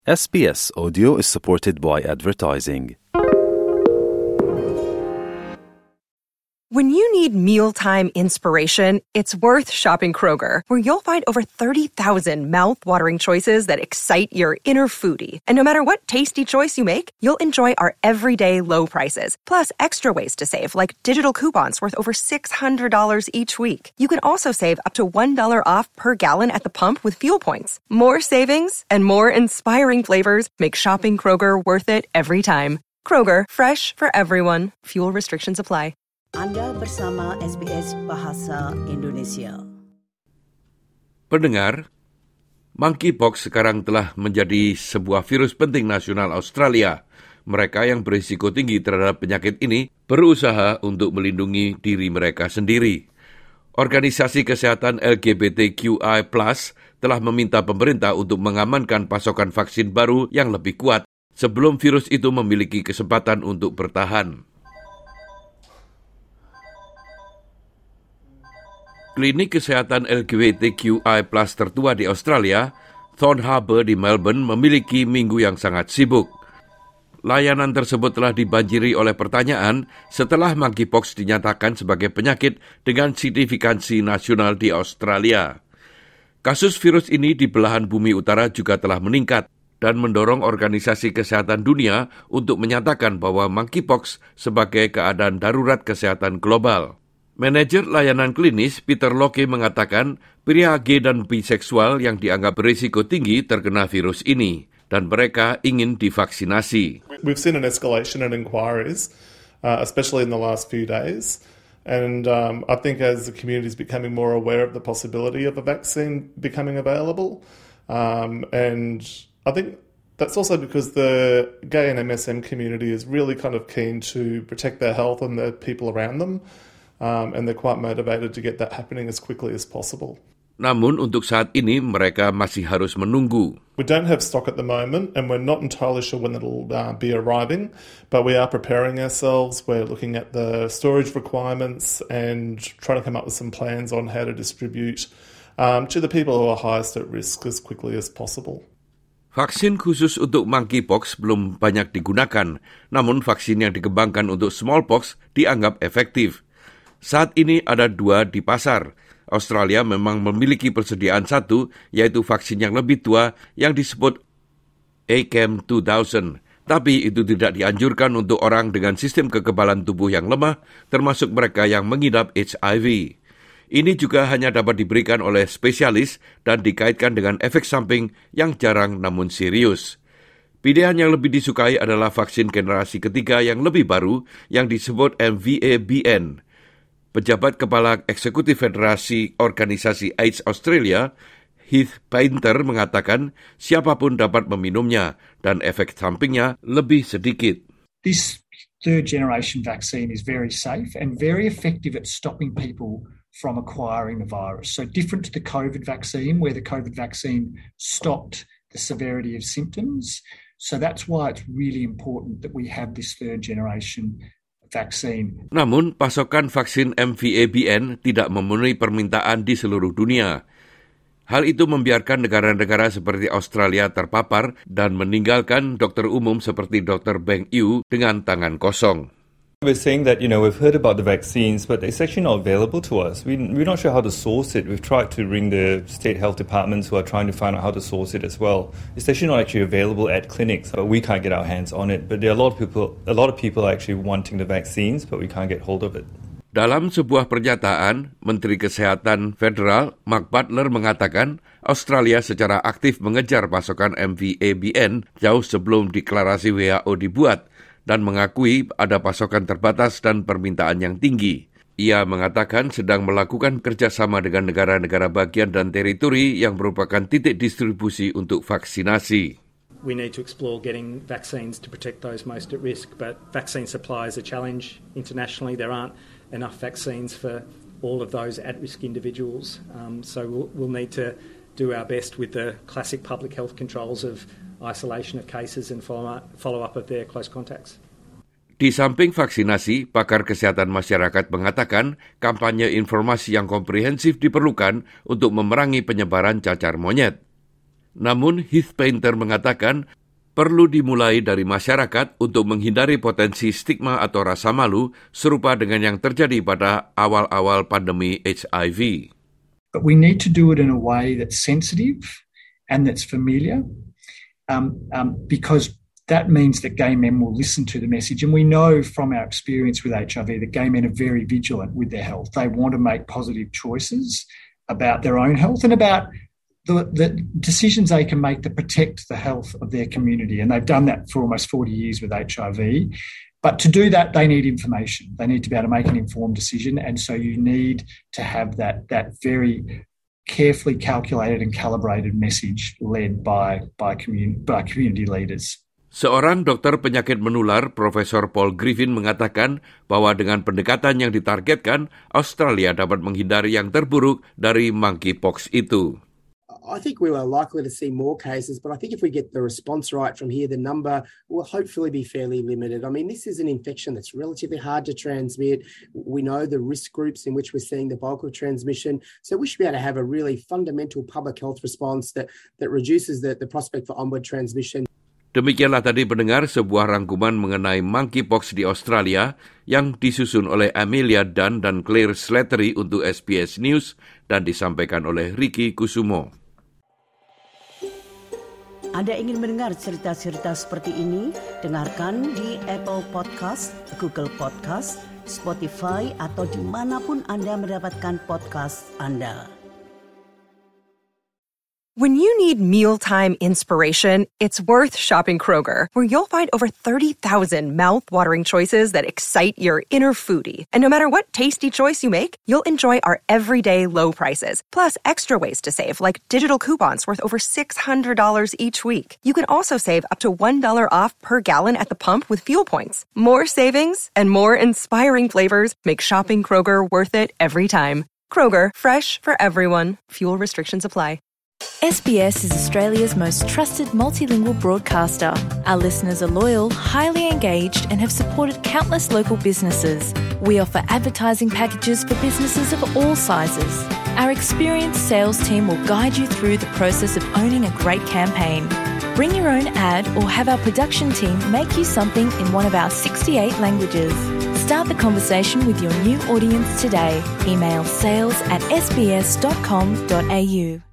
SBS Audio is supported by advertising. When you need mealtime inspiration, it's worth shopping Kroger, where you'll find over 30,000 mouth-watering choices that excite your inner foodie. And no matter what tasty choice you make, you'll enjoy our everyday low prices, plus extra ways to save, like digital coupons worth over $600 each week. You can also save up to $1 off per gallon at the pump with fuel points. More savings and more inspiring flavors make shopping Kroger worth it every time. Kroger, fresh for everyone. Fuel restrictions apply. Anda bersama SBS Bahasa Indonesia. Pendengar, monkeypox sekarang telah menjadi sebuah virus penting nasional Australia. Mereka yang berisiko tinggi terhadap penyakit ini berusaha untuk melindungi diri mereka sendiri. Organisasi kesehatan LGBTQI+ telah meminta pemerintah untuk mengamankan pasokan vaksin baru yang lebih kuat sebelum virus itu memiliki kesempatan untuk bertahan. Klinik kesehatan LGBTQI+ tertua di Australia, Thorn Harbour di Melbourne, memiliki minggu yang sangat sibuk. Layanan tersebut telah dibanjiri oleh pertanyaan setelah monkeypox dinyatakan sebagai penyakit dengan signifikansi nasional di Australia. Kasus virus ini di belahan bumi utara juga telah meningkat dan mendorong Organisasi Kesehatan Dunia untuk menyatakan bahwa monkeypox sebagai keadaan darurat kesehatan global. Manajer layanan klinis Peter Locke mengatakan pria gay dan biseksual yang dianggap berisiko tinggi terkena virus ini dan mereka ingin divaksinasi. We've seen an escalation in inquiries, especially in the last few days. And I think as the community is becoming more aware of the possibility of a vaccine becoming available, and I think that's also because the gay and MSM community is really kind of keen to protect their health and the people around them. And they're quite motivated to get that happening as quickly as possible. Namun untuk saat ini mereka masih harus menunggu. We don't have stock at the moment and we're not entirely sure when it'll be arriving, but we are preparing ourselves. We're looking at the storage requirements and trying to come up with some plans on how to distribute to the people who are highest at risk as quickly as possible. Vaksin khusus untuk monkeypox belum banyak digunakan, namun vaksin yang dikembangkan untuk smallpox dianggap efektif. Saat ini ada 2 di pasar. Australia memang memiliki persediaan 1, yaitu vaksin yang lebih tua yang disebut ACAM2000. Tapi itu tidak dianjurkan untuk orang dengan sistem kekebalan tubuh yang lemah, termasuk mereka yang mengidap HIV. Ini juga hanya dapat diberikan oleh spesialis dan dikaitkan dengan efek samping yang jarang namun serius. Pilihan yang lebih disukai adalah vaksin generasi ketiga yang lebih baru yang disebut MVA-BN. Pejabat Kepala Eksekutif Federasi Organisasi AIDS Australia, Heath Painter, mengatakan siapapun dapat meminumnya dan efek sampingnya lebih sedikit. This third generation vaccine is very safe and very effective at stopping people from acquiring the virus. So different to the COVID vaccine, where the COVID vaccine stopped the severity of symptoms. So that's why it's really important that we have this third generation vaksin. Namun, pasokan vaksin MVA-BN tidak memenuhi permintaan di seluruh dunia. Hal itu membiarkan negara-negara seperti Australia terpapar dan meninggalkan dokter umum seperti Dr. Beng Yu dengan tangan kosong. We're saying that, we've heard about the vaccines, but it's actually not available to us. We're not sure how to source it. We've tried to ring the state health departments who are trying to find out how to source it as well. It's actually not actually available at clinics, but we can't get our hands on it. But there are a lot of people actually wanting the vaccines, but we can't get hold of it. Dalam sebuah pernyataan, Menteri Kesehatan Federal Mark Butler mengatakan Australia secara aktif mengejar pasokan MVA-BN jauh sebelum deklarasi WHO dibuat dan mengakui ada pasokan terbatas dan permintaan yang tinggi. Ia mengatakan sedang melakukan kerjasama dengan negara-negara bagian dan teritori yang merupakan titik distribusi untuk vaksinasi. We need to explore getting vaccines to protect those most at risk, but vaccine supply is a challenge internationally. There aren't enough vaccines for all of those at-risk individuals, so we'll need to do our best with the classic public health controls of isolation of cases and follow-up of their close contacts. Di samping vaksinasi, pakar kesehatan masyarakat mengatakan kampanye informasi yang komprehensif diperlukan untuk memerangi penyebaran cacar monyet. Namun Heath Painter mengatakan perlu dimulai dari masyarakat untuk menghindari potensi stigma atau rasa malu serupa dengan yang terjadi pada awal-awal pandemi HIV. But we need to do it in a way that's sensitive and that's familiar, because that means that gay men will listen to the message. And we know from our experience with HIV that gay men are very vigilant with their health. They want to make positive choices about their own health and about the decisions they can make to protect the health of their community. And they've done that for almost 40 years with HIV. But to do that, they need information. They need to be able to make an informed decision. And so you need to have that very carefully calculated and calibrated message led by community leaders. Seorang dokter penyakit menular, Profesor Paul Griffin, mengatakan bahwa dengan pendekatan yang ditargetkan, Australia dapat menghindari yang terburuk dari monkeypox itu. I think we are likely to see more cases, but I think if we get the response right from here, the number will hopefully be fairly limited. I mean, this is an infection that's relatively hard to transmit. We know the risk groups in which we're seeing the bulk of transmission, so we should be able to have a really fundamental public health response that reduces the prospect for onward transmission. Demikianlah tadi pendengar sebuah rangkuman mengenai monkeypox di Australia yang disusun oleh Amelia Dunn dan Claire Slattery untuk SBS News dan disampaikan oleh Ricky Kusumo. Anda ingin mendengar cerita-cerita seperti ini? Dengarkan di Apple Podcast, Google Podcast, Spotify atau dimanapun Anda mendapatkan podcast Anda. When you need mealtime inspiration, it's worth shopping Kroger, where you'll find over 30,000 mouth-watering choices that excite your inner foodie. And no matter what tasty choice you make, you'll enjoy our everyday low prices, plus extra ways to save, like digital coupons worth over $600 each week. You can also save up to $1 off per gallon at the pump with fuel points. More savings and more inspiring flavors make shopping Kroger worth it every time. Kroger, fresh for everyone. Fuel restrictions apply. SBS is Australia's most trusted multilingual broadcaster. Our listeners are loyal, highly engaged, and have supported countless local businesses. We offer advertising packages for businesses of all sizes. Our experienced sales team will guide you through the process of owning a great campaign. Bring your own ad or have our production team make you something in one of our 68 languages. Start the conversation with your new audience today. Email sales@sbs.com.au.